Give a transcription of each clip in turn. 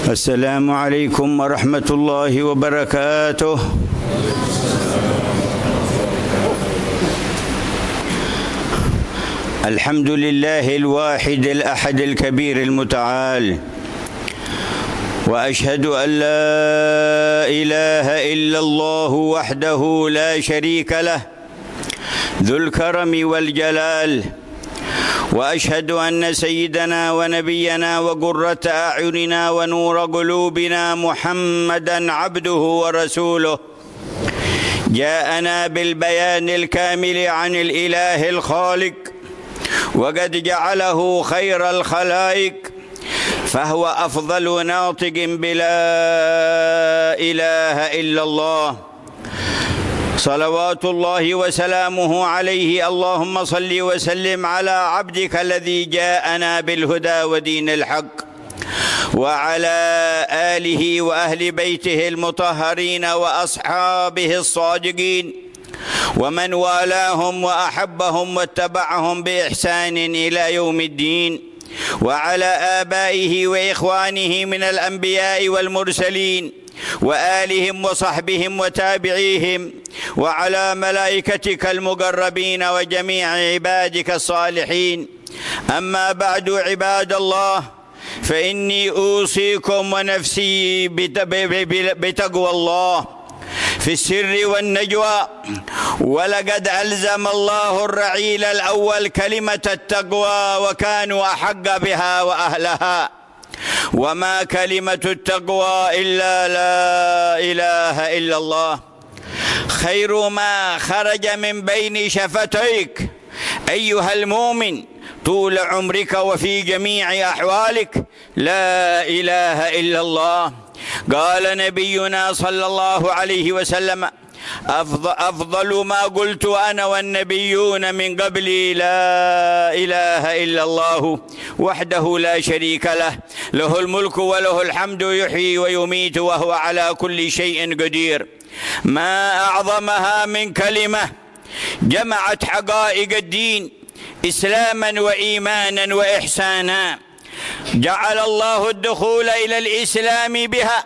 السلام عليكم ورحمة الله وبركاته. الحمد لله الواحد الأحد الكبير المتعال، وأشهد أن لا إله إلا الله وحده لا شريك له ذو الكرم والجلال، وأشهد أن سيدنا ونبينا وقرة أعيننا ونور قلوبنا محمدًا عبده ورسوله جاءنا بالبيان الكامل عن الإله الخالق، وقد جعله خير الخلائق، فهو أفضل ناطق بلا إله إلا الله، صلوات الله وسلامه عليه. اللهم صل وسلم على عبدك الذي جاءنا بالهدى ودين الحق، وعلى آله وأهل بيته المطهرين وأصحابه الصادقين، ومن والاهم وأحبهم واتبعهم بإحسان إلى يوم الدين، وعلى آبائه وإخوانه من الأنبياء والمرسلين وآلهم وصحبهم وتابعيهم، وعلى ملائكتك المقربين وجميع عبادك الصالحين. أما بعد، عباد الله، فإني أوصيكم ونفسي بتقوى الله في السر والنجوى. ولقد ألزم الله الرعيل الأول كلمة التقوى، وكانوا أحق بها وأهلها. وما كلمة التقوى إلا لا إله إلا الله. خير ما خرج من بين شفتيك أيها المؤمن طول عمرك وفي جميع أحوالك لا إله إلا الله. قال نبينا صلى الله عليه وسلم: أفضل ما قلت أنا والنبيون من قبلي لا إله إلا الله وحده لا شريك له، له الملك وله الحمد، يحيي ويميت وهو على كل شيء قدير. ما أعظمها من كلمة جمعت حقائق الدين إسلاما وإيمانا وإحسانا. جعل الله الدخول إلى الإسلام بها،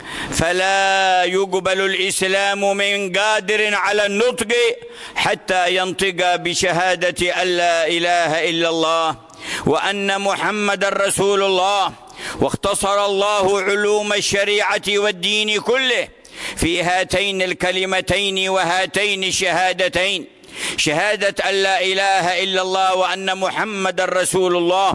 فلا يقبل الإسلام من قادر على النطق حتى ينطق بشهادة أن لا إله إلا الله وأن محمد رسول الله. واختصر الله علوم الشريعة والدين كله في هاتين الكلمتين وهاتين الشهادتين، شهادة أن لا إله إلا الله وأن محمد رسول الله.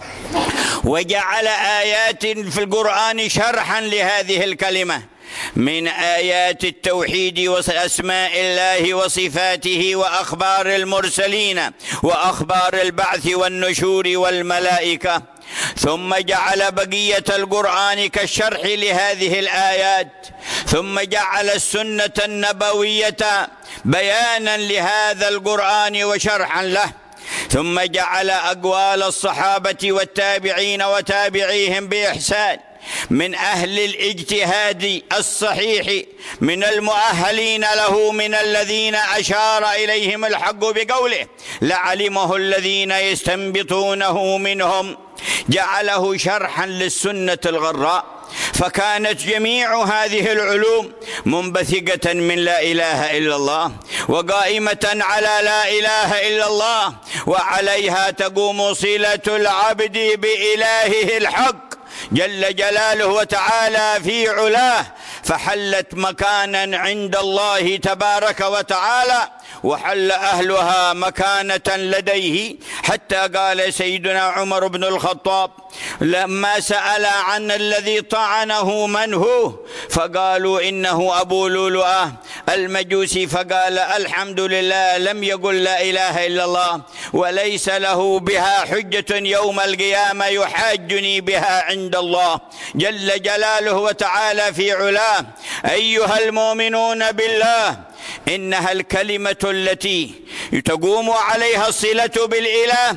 وجعل آيات في القرآن شرحا لهذه الكلمة، من آيات التوحيد وأسماء الله وصفاته وأخبار المرسلين وأخبار البعث والنشور والملائكة. ثم جعل بقية القرآن كالشرح لهذه الآيات، ثم جعل السنة النبوية بيانا لهذا القرآن وشرحا له، ثم جعل أقوال الصحابة والتابعين وتابعيهم بإحسان من أهل الاجتهاد الصحيح، من المؤهلين له، من الذين أشار إليهم الحق بقوله: لعلمه الذين يستنبطونه منهم. جعله شرحا للسنة الغراء، فكانت جميع هذه العلوم منبثقة من لا إله إلا الله، وقائمة على لا إله إلا الله، وعليها تقوم صلة العبد بإلهه الحق جل جلاله وتعالى في علاه، فحلت مكانا عند الله تبارك وتعالى، وحل أهلها مكانة لديه. حتى قال سيدنا عمر بن الخطاب لما سأل عن الذي طعنه من هو، فقالوا إنه أبو لؤلؤة المجوسي، فقال: الحمد لله، لم يقل لا إله إلا الله، وليس له بها حجة يوم القيامة يحاجني بها عند الله جل جلاله وتعالى في علاه. أيها المؤمنون بالله، إنها الكلمة التي تقوم عليها الصلة بالإله،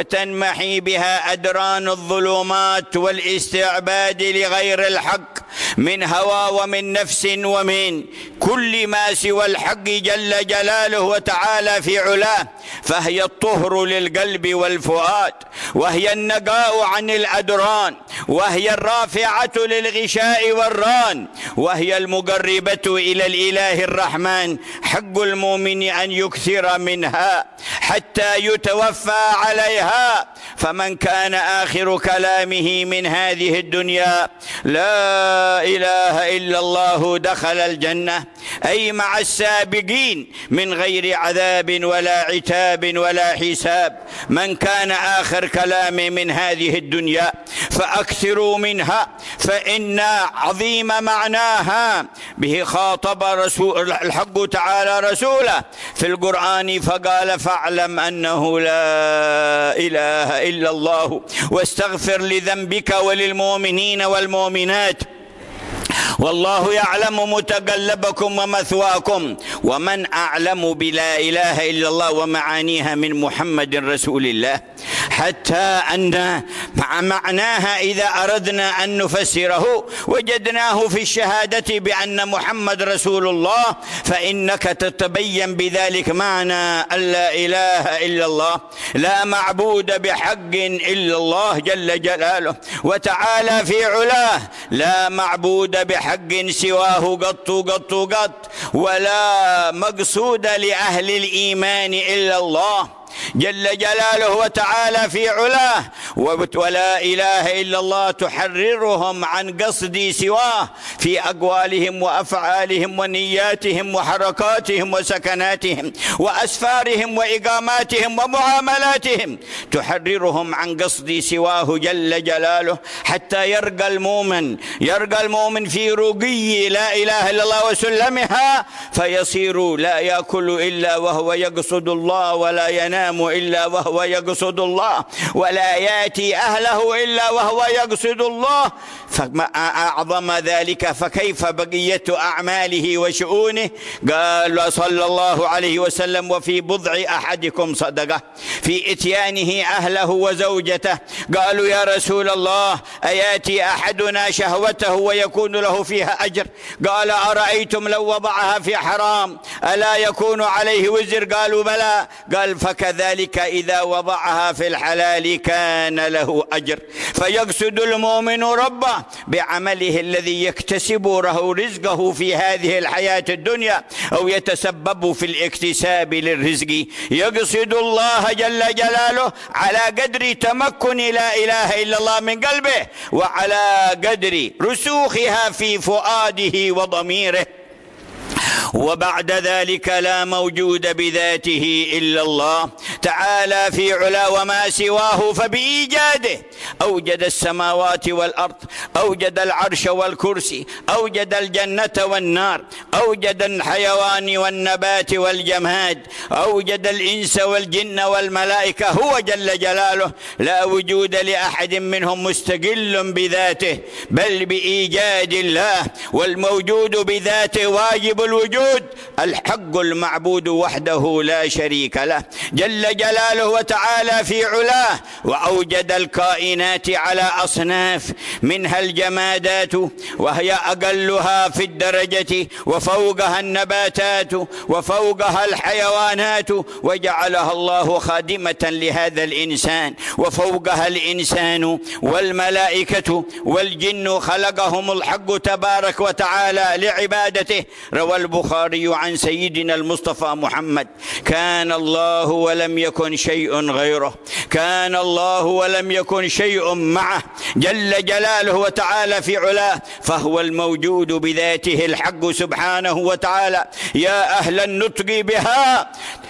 وتنمحي بها أدران الظلمات والاستعباد لغير الحق من هوى ومن نفس ومن كل ما سوى الحق جل جلاله وتعالى في علاه، فهي الطهر للقلب والفؤاد، وهي النقاء عن الأدران، وهي الرافعة للغشاء والران، وهي المقربة إلى الإله الرحمن. حق المؤمن أن يكثر منها حتى يتوفى عليها. فمن كان آخر كلامه من هذه الدنيا لا إله إلا الله دخل الجنة، أي مع السابقين من غير عذاب ولا عتاب ولا حساب. من كان آخر كلامه من هذه الدنيا فأكثروا منها، فإن عظيم معناها. به خاطب رسول الحق تعالى رسوله في القرآن فقال: فاعلم أنه لا إله إلا الله واستغفر لذنبك وللمؤمنين والمؤمنات والله يعلم متقلبكم ومثواكم. ومن أعلم بلا إله إلا الله ومعانيها من محمد رسول الله، حتى أن معناها إذا أردنا أن نفسره وجدناه في الشهادة بأن محمد رسول الله، فإنك تتبين بذلك معنى أن لا إله إلا الله، لا معبود بحق إلا الله جل جلاله وتعالى في علاه، لا معبود بحق سواه قط قط قط، ولا مقصود لأهل الإيمان إلا الله جل جلاله وتعالى في علاه. ولا إله إلا الله تحررهم عن قصد سواه في أقوالهم وأفعالهم ونياتهم وحركاتهم وسكناتهم وأسفارهم وإقاماتهم ومعاملاتهم، تحررهم عن قصد سواه جل جلاله، حتى يرقى المؤمن في رقي لا إله إلا الله وسلمها، فيصير لا يأكل إلا وهو يقصد الله، ولا ينام إلا وهو يقصد الله، ولا يأتي أهله إلا وهو يقصد الله. فما أعظم ذلك، فكيف بقية أعماله وشؤونه؟ قال صلى الله عليه وسلم: وفي بضع أحدكم صدقة، في إتيانه أهله وزوجته. قالوا: يا رسول الله، أياتي أحدنا شهوته ويكون له فيها أجر؟ قال: أرأيتم لو وضعها في حرام ألا يكون عليه وزر؟ قالوا: بلى. قال: فكذلك إذا وضعها في الحلال كان له أجر. فيقصد المؤمن ربه بعمله الذي يكتسب له رزقه في هذه الحياة الدنيا، أو يتسبب في الاكتساب للرزق. يقصد الله جل جلاله على قدر تمكن لا إله إلا الله من قلبه، وعلى قدر رسوخها في فؤاده وضميره. وبعد ذلك لا موجود بذاته إلا الله تعالى في علا، وما سواه فبإيجاده أوجد السماوات والأرض، أوجد العرش والكرسي، أوجد الجنة والنار، أوجد الحيوان والنبات والجماد، أوجد الإنس والجن والملائكة. هو جل جلاله لا وجود لأحد منهم مستقل بذاته، بل بإيجاد الله، والموجود بذاته واجب الوجود، الحق المعبود وحده لا شريك له جل جلاله وتعالى في علاه. وأوجد الكائنات على أصناف، منها الجمادات وهي أقلها في الدرجة، وفوقها النباتات، وفوقها الحيوانات، وجعلها الله خادمة لهذا الإنسان، وفوقها الإنسان والملائكة والجن، خلقهم الحق تبارك وتعالى لعبادته. روى البخاري عن سيدنا المصطفى محمد: كان الله ولم يكن شيء غيره، كان الله ولم يكن شيء معه جل جلاله وتعالى في علاه، فهو الموجود بذاته الحق سبحانه وتعالى. يا أهل النطق بها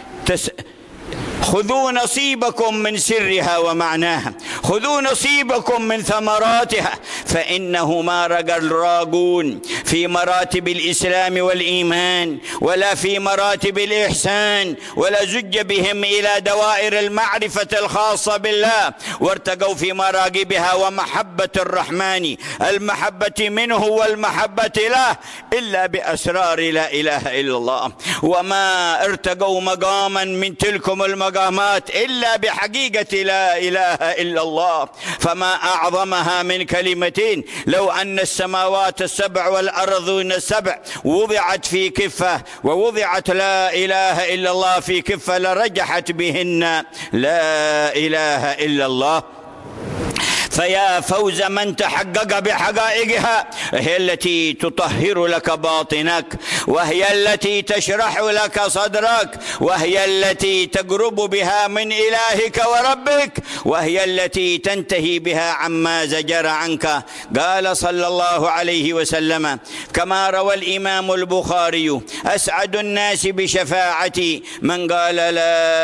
خذوا نصيبكم من سرها ومعناها، خذوا نصيبكم من ثمراتها، فإنه ما رقى الراقون في مراتب الإسلام والإيمان ولا في مراتب الإحسان، ولا زج بهم إلى دوائر المعرفة الخاصة بالله، وارتقوا في مراقبها ومحبة الرحمن، المحبة منه والمحبة له، إلا بأسرار لا إله إلا الله. وما ارتقوا مقاما من تلكم المقامات إلا بحقيقة لا إله إلا الله. فما أعظمها من كلمتين، لو أن السماوات السبع والأرضون السبع وضعت في كفة ووضعت لا إله إلا الله في كفة لرجحت بهن لا إله إلا الله. فيا فوز من تحقق بحقائقها، هي التي تطهر لك باطنك، وهي التي تشرح لك صدرك، وهي التي تقرب بها من إلهك وربك، وهي التي تنتهي بها عما زجر عنك. قال صلى الله عليه وسلم كما روى الإمام البخاري: أسعد الناس بشفاعتي من قال لا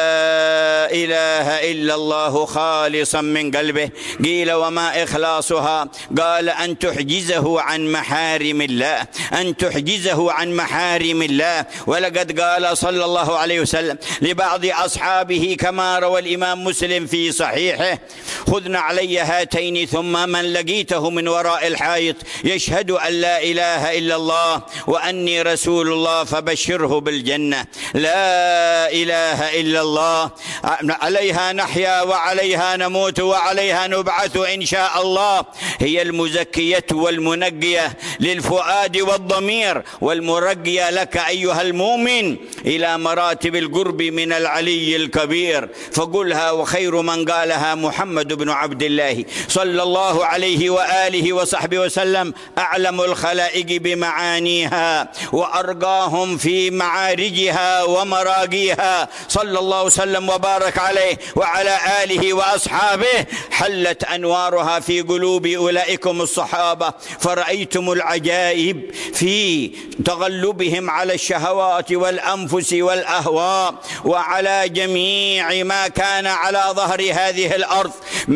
إله إلا الله خالصا من قلبه. قيل وما إخلاصها؟ قال أن تحجزه عن محارم الله، أن تحجزه عن محارم الله. ولقد قال صلى الله عليه وسلم لبعض أصحابه كما روى الإمام مسلم في صحيحه: خذن علي هاتين ثم من لقيته من وراء الحائط يشهد أن لا إله إلا الله وأني رسول الله فبشره بالجنة. لا إله إلا الله، عليها نحيا وعليها نموت وعليها نبعث إن شاء الله. هي المزكية والمنقية للفؤاد والضمير، والمرقية لك أيها المؤمن إلى مراتب القرب من العلي الكبير. فقلها وخير من قالها محمد بن عبد الله صلى الله عليه وآله وصحبه وسلم، أعلم الخلائق بمعانيها وأرقاهم في معارجها ومراقيها، صلى الله وسلم وبارك عليه وعلى آله وأصحابه. حلت أنوارها في قلوب أولئكم الصحابة، فرأيتم العجائب في تغلبهم على الشهوات والأنفس والأهواء وعلى جميع ما كان على ظهر هذه الأرض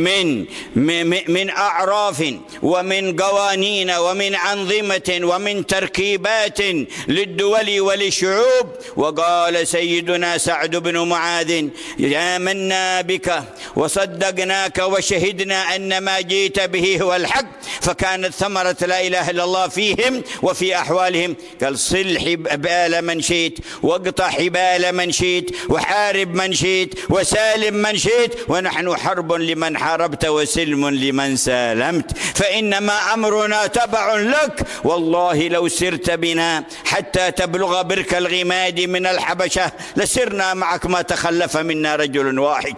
من أعراف ومن قوانين ومن أنظمة ومن تركيبات للدول وللشعوب. وقال سيدنا سعد بن معاذ: آمنا بك وصدقناك وشهدنا أن ما جئت به هو الحق. فكانت ثمرة لا إله إلا الله فيهم وفي أحوالهم. قال: صل حبال من شئت واقطع حبال من شئت وحارب من شئت وسالم من شئت، ونحن حرب لمن حاربت وسلم لمن سالمت، فإنما أمرنا تبع لك. والله لو سرت بنا حتى تبلغ برك الغماد من الحبشة لسرنا معك ما تخلف منا رجل واحد،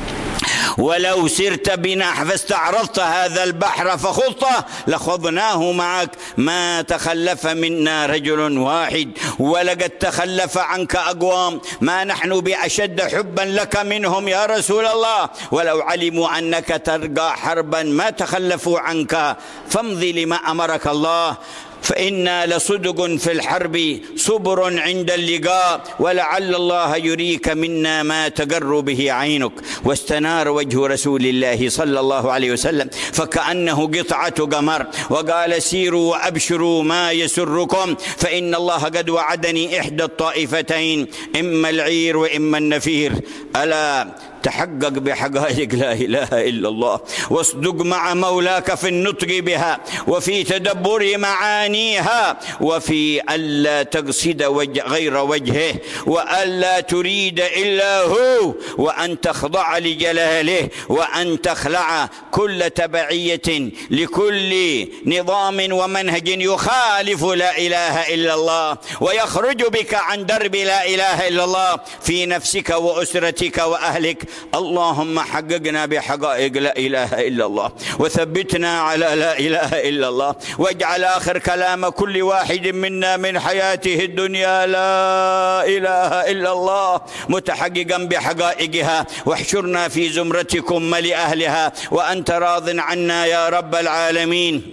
ولو سرت بنا فاستعرضت هذا البحر فخضته لخضناه معك ما تخلف منا رجل واحد. ولقد تخلف عنك أقوام ما نحن بأشد حبا لك منهم يا رسول الله، ولو علموا أنك ترقى حربا ما تخلفوا عنك، فامضي لما أمرك الله، فإنا لصدق في الحرب صبر عند اللقاء، ولعل الله يريك منا ما تقر به عينك. واستنار وجه رسول الله صلى الله عليه وسلم فكأنه قطعة قمر، وقال: سيروا وأبشروا ما يسركم، فإن الله قد وعدني إحدى الطائفتين، إما العير وإما النفير. ألا تحقق بحقائق لا إله إلا الله، واصدق مع مولاك في النطق بها وفي تدبر معانيها، وفي ألا تقصد غير وجهه، وألا تريد إلا هو، وأن تخضع لجلاله، وأن تخلع كل تبعية لكل نظام ومنهج يخالف لا إله إلا الله ويخرج بك عن درب لا إله إلا الله في نفسك وأسرتك وأهلك. اللهم حققنا بحقائق لا إله إلا الله، وثبتنا على لا إله إلا الله، واجعل آخر كلام كل واحد منا من حياته الدنيا لا إله إلا الله متحققا بحقائقها، واحشرنا في زمرتكم لأهلها وأنت راض عنا يا رب العالمين.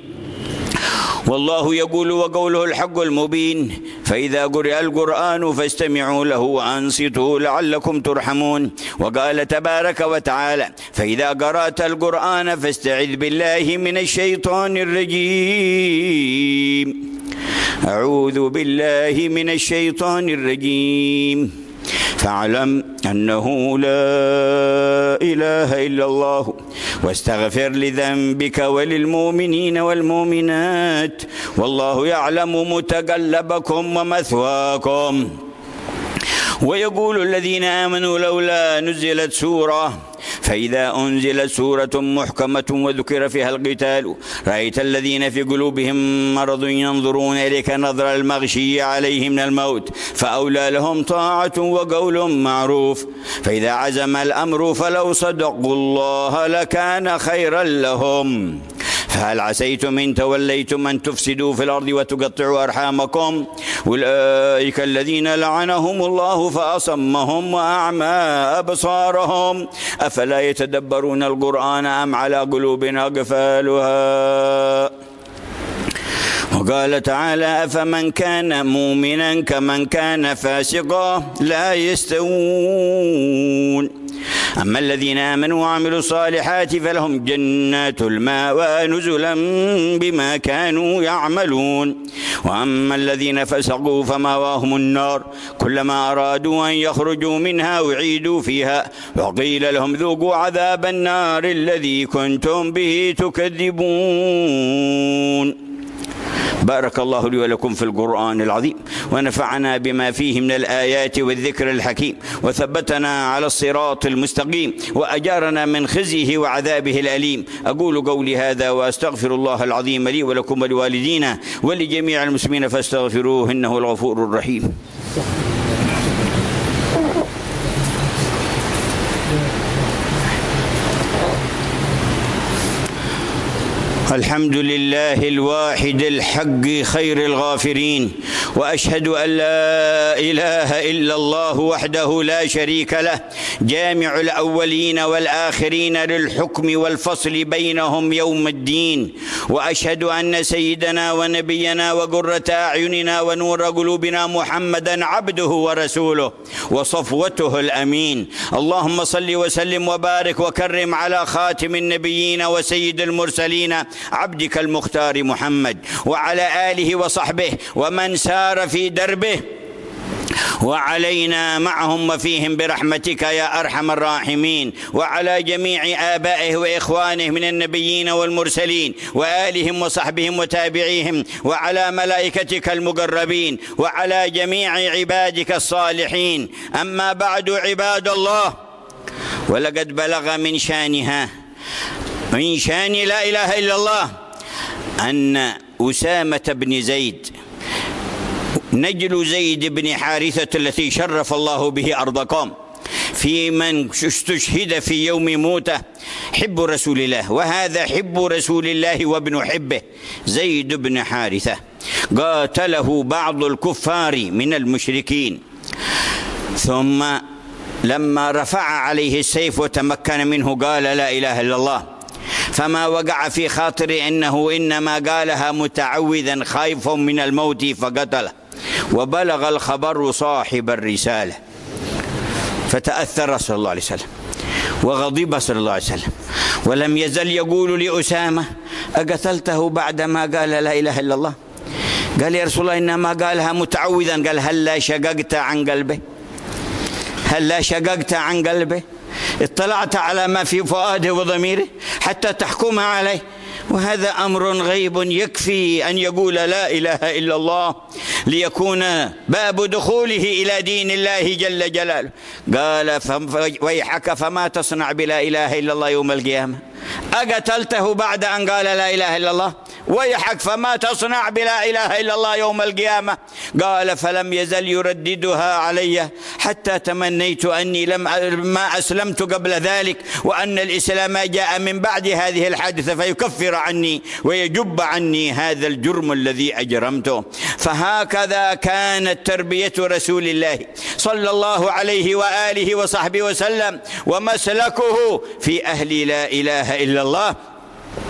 والله يقول وقوله الحق المبين: فإذا قرئ القرآن فاستمعوا له وأنصتوا لعلكم ترحمون. وقال تبارك وتعالى: فإذا قرأت القرآن فاستعذ بالله من الشيطان الرجيم. أعوذ بالله من الشيطان الرجيم. فاعلم أنه لا إله إلا الله واستغفر لذنبك وللمؤمنين والمؤمنات والله يعلم متقلبكم ومثواكم. ويقول الذين آمنوا لولا نزلت سورة فإذا أنزلت سورة محكمة وذكر فيها القتال رأيت الذين في قلوبهم مرض ينظرون إليك نظر المغشي عليه من الموت فأولى لهم طاعة وقول معروف فإذا عزم الأمر فلو صدقوا الله لكان خيرا لهم. فهل عسيتم إن توليتم أن تفسدوا في الأرض وتقطعوا أرحامكم أولئك الذين لعنهم الله فأصمهم وأعمى أبصارهم أفلا يتدبرون القرآن أم على قلوب أقفالها. وقال تعالى أفمن كان مؤمنا كمن كان فاسقا لا يستوون. أما الذين آمنوا وعملوا الصالحات فلهم جنات المأوى نزلا بما كانوا يعملون. وأما الذين فسقوا فمأواهم النار كلما أرادوا أن يخرجوا منها أعيدوا فيها وقيل لهم ذوقوا عذاب النار الذي كنتم به تكذبون. بارك الله لي ولكم في القرآن العظيم ونفعنا بما فيه من الآيات والذكر الحكيم وثبتنا على الصراط المستقيم وأجارنا من خزيه وعذابه الأليم. أقول قولي هذا وأستغفر الله العظيم لي ولكم ولوالدينا ولجميع المسلمين فاستغفروه إنه الغفور الرحيم. الحمد لله الواحد الحق خير الغافرين وأشهد أن لا إله إلا الله وحده لا شريك له جامع الأولين والآخرين للحكم والفصل بينهم يوم الدين. وأشهد أن سيدنا ونبينا وقرة أعيننا ونور قلوبنا محمدا عبده ورسوله وصفوته الأمين. اللهم صل وسلم وبارك وكرم على خاتم النبيين وسيد المرسلين عبدك المختار محمد وعلى آله وصحبه ومن سار في دربه وعلينا معهم وفيهم برحمتك يا أرحم الراحمين وعلى جميع آبائه وإخوانه من النبيين والمرسلين وآلهم وصحبهم وتابعيهم وعلى ملائكتك المقربين وعلى جميع عبادك الصالحين. أما بعد عباد الله ولقد بلغ من شان لا إله إلا الله أن أسامة بن زيد نجل زيد بن حارثة التي شرف الله به أرضكم في من استشهد في يوم موته حب رسول الله وهذا حب رسول الله وابن حبه زيد بن حارثة قاتله بعض الكفار من المشركين ثم لما رفع عليه السيف وتمكن منه قال لا إله إلا الله فما وقع في خاطر إنه إنما قالها متعوذا خائفا من الموت فقتله وبلغ الخبر صاحب الرسالة فتأثر صلى الله عليه وسلم وغضب صلى الله عليه وسلم ولم يزل يقول لأسامة أقتلته بعدما قال لا إله إلا الله؟ قال يا رسول الله إنما قالها متعوذا. قال هل لا شققت عن قلبه؟ هل لا شققت عن قلبه؟ اطلعت على ما في فؤاده وضميره حتى تحكم عليه؟ وهذا أمر غيب يكفي أن يقول لا إله إلا الله ليكون باب دخوله إلى دين الله جل جلاله. قال ويحك فما تصنع بلا إله إلا الله يوم القيامة؟ أقتلته بعد أن قال لا إله إلا الله؟ ويحك فما تصنع بلا إله إلا الله يوم القيامة؟ قال فلم يزل يرددها علي حتى تمنيت أني ما أسلمت قبل ذلك وأن الإسلام جاء من بعد هذه الحادثة فيكفر عني ويجب عني هذا الجرم الذي أجرمته. فهكذا كانت تربية رسول الله صلى الله عليه وآله وصحبه وسلم ومسلكه في أهل لا إله إلا الله.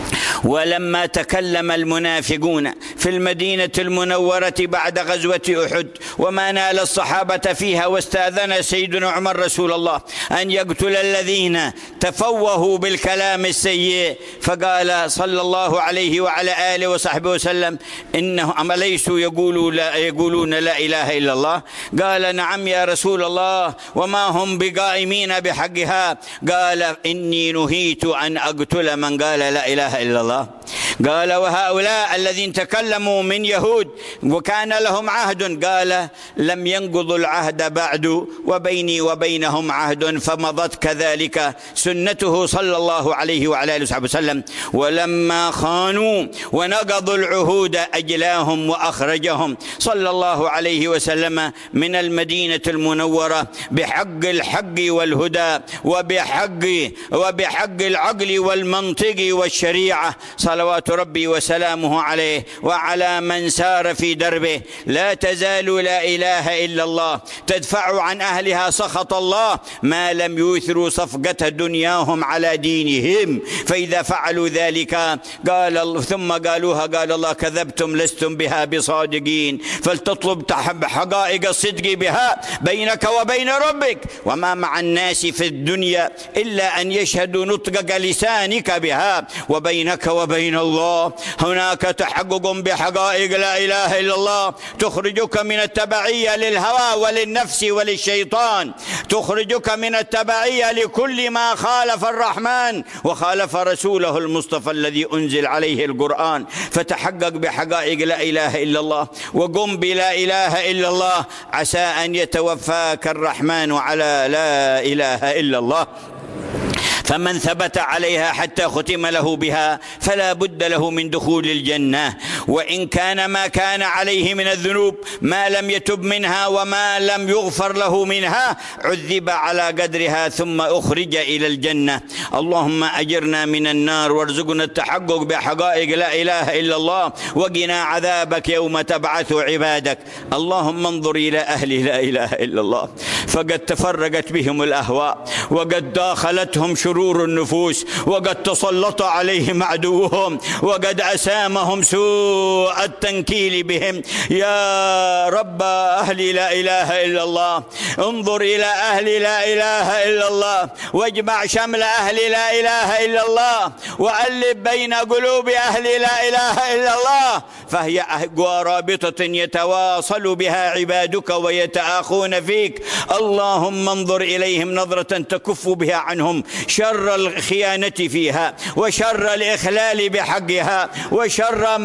ولما تكلم المنافقون في المدينة المنورة بعد غزوة أحد وما نال الصحابة فيها، واستأذن سيدنا عمر رسول الله أن يقتل الذين تفوهوا بالكلام السيء، فقال صلى الله عليه وعلى آله وصحبه وسلم: إنهم أليسوا يقولون لا إله إلا الله؟ قال: نعم يا رسول الله، وما هم بقائمين بحقها؟ قال: إني نهيت أن أقتل من قال لا إله إلا الله. قال: وهؤلاء الذين تكلموا من يهود وكان لهم عهد؟ قال: لم ينقضوا العهد بعد، وبيني وبينهم عهد، فمضت كذلك سنته صلى الله عليه وعلى آله وسلم. ولما خانوا ونقضوا العهود أجلاهم وأخرجهم صلى الله عليه وسلم من المدينة المنورة بحق الحق والهدى وبحق العقل والمنطق والشريعة، صلوات ربي وسلامه عليه وعلى من سار في دربه. لا تزال لا إله إلا الله تدفع عن أهلها سخط الله ما لم يؤثروا صفقة دنياهم على دينهم، فإذا فعلوا ذلك ثم قالوها قال الله: كذبتم لستم بها بصادقين، فلتطلب حقائق الصدق بها بينك وبين ربك، وما مع الناس في الدنيا إلا أن يشهدوا نطق لسانك بها، وبينك وبين الله هناك تحقق بحقائق لا إله إلا الله تخرجك من التبعية للهوى وللنفس وللشيطان، تخرجك من التبعية لكل ما خالف الرحمن وخالف رسوله المصطفى الذي أنزل عليه القرآن. فتحقق بحقائق لا إله إلا الله وقم بلا إله إلا الله، عسى أن يتوفاك الرحمن على لا إله إلا الله. فمن ثبت عليها حتى ختم له بها فلا بد له من دخول الجنة، وإن كان ما كان عليه من الذنوب ما لم يتب منها وما لم يغفر له منها عذب على قدرها ثم أخرج إلى الجنة. اللهم أجرنا من النار وارزقنا التحقق بحقائق لا إله إلا الله، وقنا عذابك يوم تبعث عبادك. اللهم انظر إلى أهل لا إله إلا الله، فقد تفرقت بهم الأهواء، وقد داخلتهم شرور النفوس، وقد تسلط عليهم عدوهم، وقد أسامهم سوء التنكيل بهم. يا رب أهل لا إله إلا الله، انظر إلى أهل لا إله إلا الله، واجمع شمل أهل لا إله إلا الله، وألف بين قلوب أهل لا إله إلا الله، فهي أقوى رابطة يتواصل بها عبادك ويتآخون فيك. اللهم انظر إليهم نظرة تكف بها عنهم شر الخيانة فيها، وشر الإخلال بحقها، وشر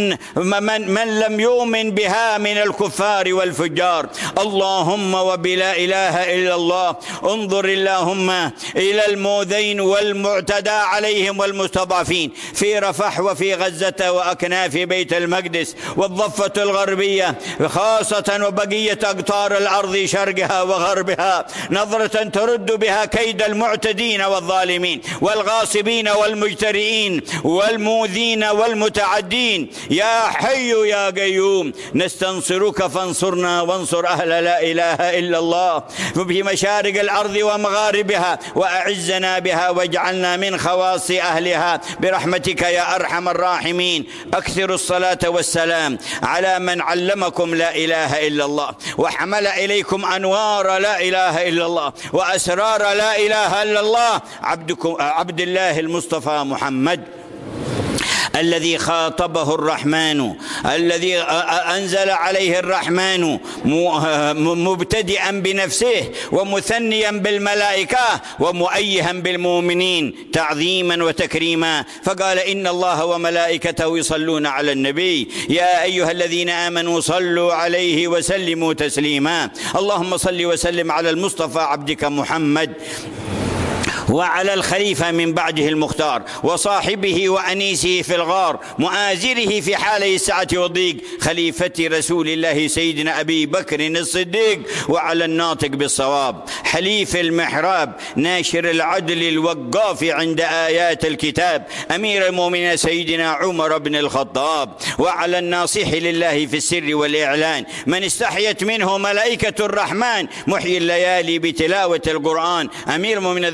من لم يؤمن بها من الكفار والفجار. اللهم وبلا إله إلا الله انظر اللهم إلى المؤذين والمعتدى عليهم والمستضعفين في رفح وفي غزة وأكناف بيت المقدس والضفة الغربية خاصة، وبقية أقطار الأرض شرقها وغربها، نظرة ترد بها كيد المعتدين والظالمين والغاصبين والمجترئين والمؤذين والمتعدين. يا حي يا قيوم نستنصرك فانصرنا وانصر أهل لا إله إلا الله في مشارق الأرض ومغاربها، وأعزنا بها واجعلنا من خواص أهلها برحمتك يا أرحم الراحمين. أكثر الصلاة والسلام على من علمكم لا إله إلا الله وحمل إليكم أنوار لا إله إلا الله وأسرار لا إله إلا الله، عبد الله المصطفى محمد الذي خاطبه الرحمن، الذي أنزل عليه الرحمن مبتدئا بنفسه ومثنيا بالملائكة ومؤيها بالمؤمنين تعظيما وتكريما، فقال: إن الله وملائكته يصلون على النبي يا أيها الذين آمنوا صلوا عليه وسلموا تسليما. اللهم صل وسلم على المصطفى عبدك محمد وعلى الخليفة من بعده المختار وصاحبه وأنيسه في الغار مؤازره في حالي السعة والضيق خليفة رسول الله سيدنا أبي بكر الصديق، وعلى الناطق بالصواب حليف المحراب ناشر العدل الوقاف عند آيات الكتاب أمير المؤمنين سيدنا عمر بن الخطاب، وعلى الناصح لله في السر والإعلان من استحيت منه ملائكة الرحمن محيي الليالي بتلاوة القرآن أمير المؤمنين ذو النورين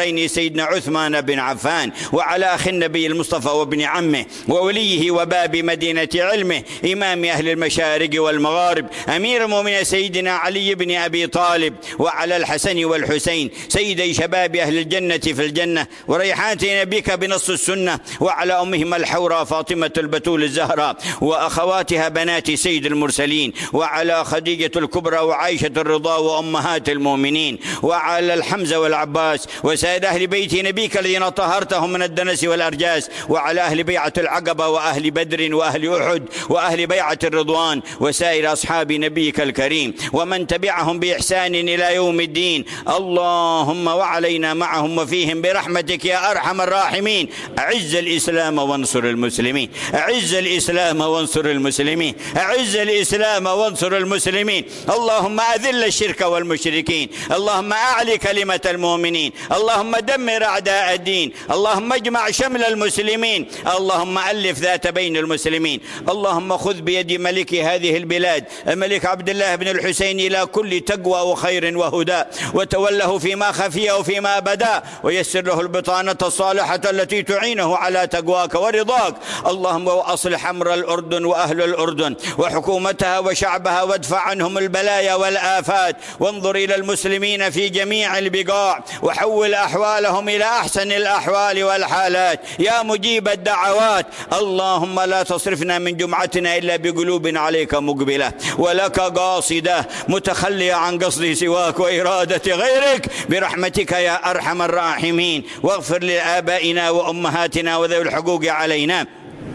النورين سيدنا عثمان بن عفان، وعلى أخي النبي المصطفى وابن عمه ووليه وباب مدينة علمه إمام أهل المشارق والمغارب أمير المؤمنين سيدنا علي بن أبي طالب، وعلى الحسن والحسين سيدي شباب أهل الجنة في الجنة وريحانة نبيك بنص السنة، وعلى أمهما الحوراء فاطمة البتول الزهراء وأخواتها بنات سيد المرسلين، وعلى خديجة الكبرى وعائشة الرضا وأمهات المؤمنين، وعلى الحمزة والعباس وسائر أهل بيت نبيك الذين طهرتهم من الدنس والأرجاس، وعلى أهل بيعة العقبة وأهل بدر وأهل أحد وأهل بيعة الرضوان وسائر أصحاب نبيك الكريم ومن تبعهم بإحسان إلى يوم الدين. اللهم وعلينا معهم وفيهم برحمتك يا أرحم الراحمين. أعز الإسلام وانصر المسلمين، أعز الإسلام وانصر المسلمين، أعز الإسلام وانصر المسلمين. اللهم أذل الشرك والمشركين، اللهم أعلي كلمة المؤمنين، اللهم دمر أعداء الدين، اللهم اجمع شمل المسلمين، اللهم ألف ذات بين المسلمين. اللهم خذ بيد ملك هذه البلاد الملك عبد الله بن الحسين إلى كل تقوى وخير وهدى، وتوله فيما خفي وفيما بدا، ويسر له البطانة الصالحة التي تعينه على تقواك ورضاك. اللهم وأصلح أمر الأردن وأهل الأردن وحكومتها وشعبها، وادفع عنهم البلايا والآفات، وانظر إلى المسلمين في جميع البقاع وحول أحوالهم إلى أحسن الأحوال والحالات يا مجيب الدعوات. اللهم لا تصرفنا من جمعتنا إلا بقلوب عليك مقبلة ولك قاصدة متخلية عن قصد سواك وإرادة غيرك برحمتك يا أرحم الراحمين. واغفر لآبائنا وأمهاتنا وذوي الحقوق علينا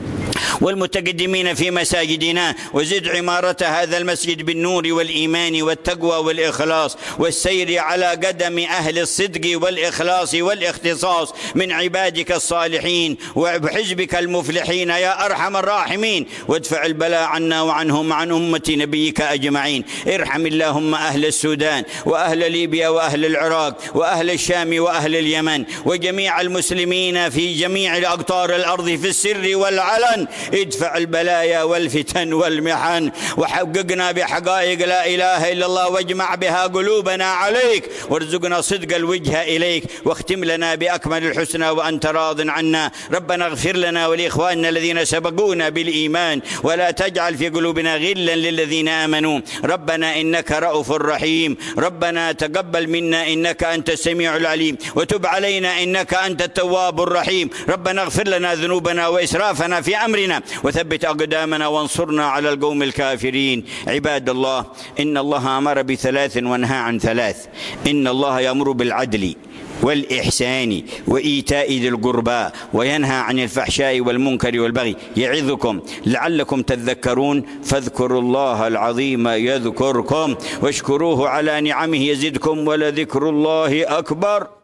والمتقدمين في مساجدنا، وزد عمارة هذا المسجد بالنور والإيمان والتقوى والإخلاص والسير على قدم أهل الصدق والإخلاص والاختصاص من عبادك الصالحين وحزبك المفلحين يا أرحم الراحمين. وادفع البلاء عنا وعنهم عن أمة نبيك أجمعين. ارحم اللهم أهل السودان وأهل ليبيا وأهل العراق وأهل الشام وأهل اليمن وجميع المسلمين في جميع الأقطار الأرض في السر والعلن. ادفع البلايا والفتن والمحن، وحققنا بحقائق لا إله إلا الله، واجمع بها قلوبنا عليك، وارزقنا صدق الوجه إليك، واختم لنا بأكمل الحسنى وأنت راض عنا. ربنا اغفر لنا ولإخواننا الذين سبقونا بالإيمان، ولا تجعل في قلوبنا غلا للذين آمنوا. ربنا إنك رؤوف رحيم. ربنا تقبل منا إنك أنت السميع العليم، وتب علينا إنك أنت التواب الرحيم. ربنا اغفر لنا ذنوبنا وإسرافنا في أمرنا، وثبت أقدامنا وانصرنا على القوم الكافرين. عباد الله، إن الله أمر بثلاث ونهى عن ثلاث. إن الله يأمر بالعدل والإحسان وإيتاء ذي القربى وينهى عن الفحشاء والمنكر والبغي يعظكم لعلكم تذكرون. فاذكروا الله العظيم يذكركم، واشكروه على نعمه يزدكم، ولذكر الله أكبر.